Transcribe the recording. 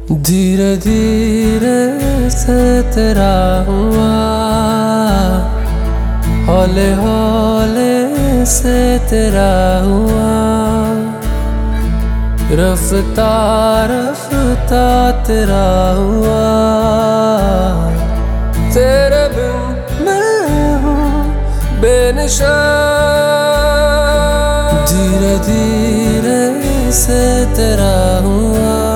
धीरे धीरे से तेरा हुआ, हौले हौले से तेरा हुआ, रफ्ता रफ्ता तेरा हुआ। तेरे बिन मैं हूँ बेनिशान, धीरे धीरे से तेरा हुआ,